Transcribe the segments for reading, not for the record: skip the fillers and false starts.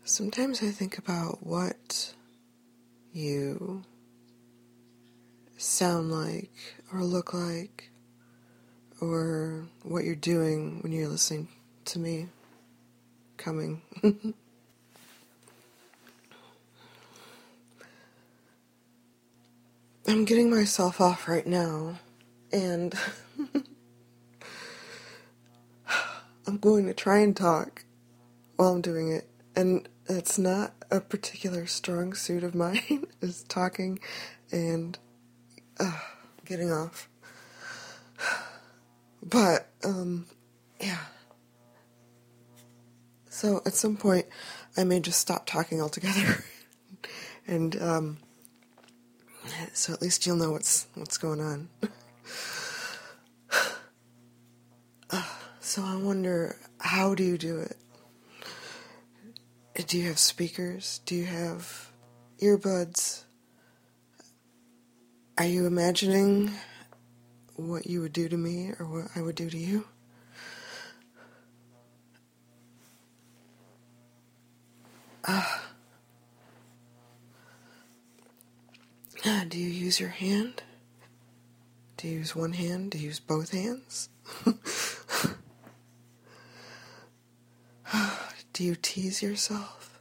Sometimes I think about what you sound like or look like or what you're doing when you're listening to me coming. I'm getting myself off right now, and I'm going to try and talk while I'm doing it. And it's not a particular strong suit of mine, is talking and getting off. But, yeah. So at some point, I may just stop talking altogether. And, so at least you'll know what's going on. So I wonder, how do you do it? Do you have speakers? Do you have earbuds? Are you imagining what you would do to me or what I would do to you? Do you use your hand? Do you use one hand? Do you use both hands? Do you tease yourself?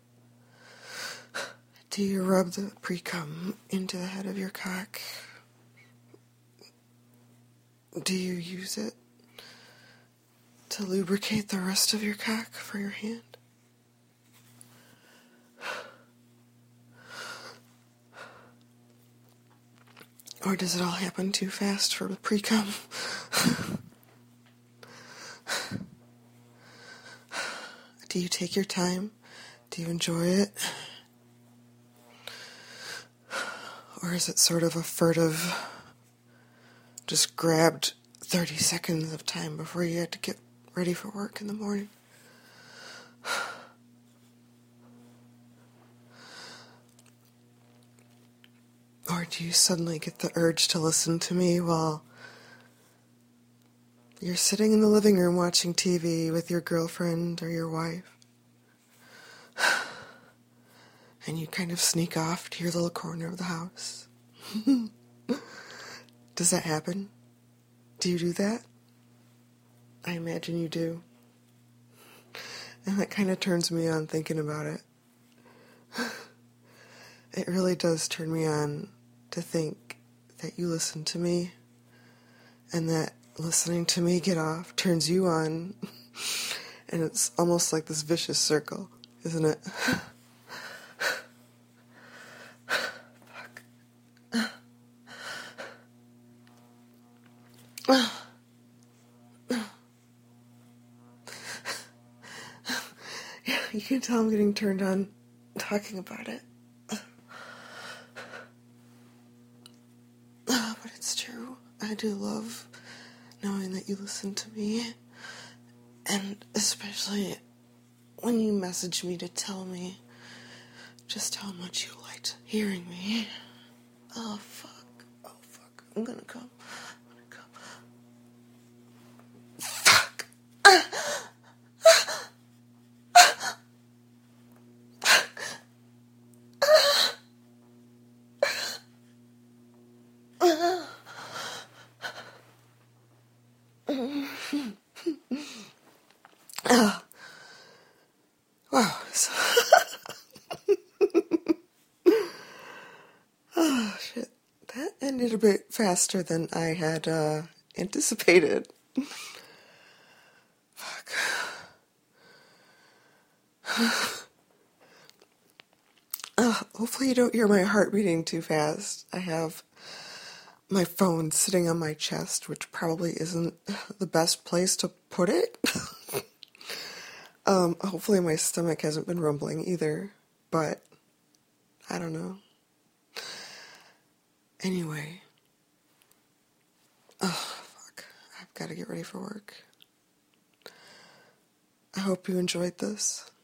Do you rub the pre-cum into the head of your cock? Do you use it to lubricate the rest of your cock for your hand? Or does it all happen too fast for the pre-cum? Do you take your time? Do you enjoy it? Or is it sort of a furtive, just grabbed 30 seconds of time before you had to get ready for work in the morning? Or do you suddenly get the urge to listen to me while you're sitting in the living room watching TV with your girlfriend or your wife? And you kind of sneak off to your little corner of the house. Does that happen? Do you do that? I imagine you do. And that kind of turns me on thinking about it. It really does turn me on to think that you listen to me, and that listening to me get off turns you on. And it's almost like this vicious circle, isn't it? Yeah, you can tell I'm getting turned on talking about it. But it's true. I do love knowing that you listen to me. And especially when you message me to tell me just how much you liked hearing me. Oh, fuck. I'm gonna come. Fuck. Wow. Oh, shit. That ended a bit faster than I had anticipated. Fuck. Hopefully you don't hear my heart beating too fast. I have my phone sitting on my chest, which probably isn't the best place to put it. Hopefully my stomach hasn't been rumbling either, but I don't know. Anyway. Oh, fuck. I've got to get ready for work. I hope you enjoyed this.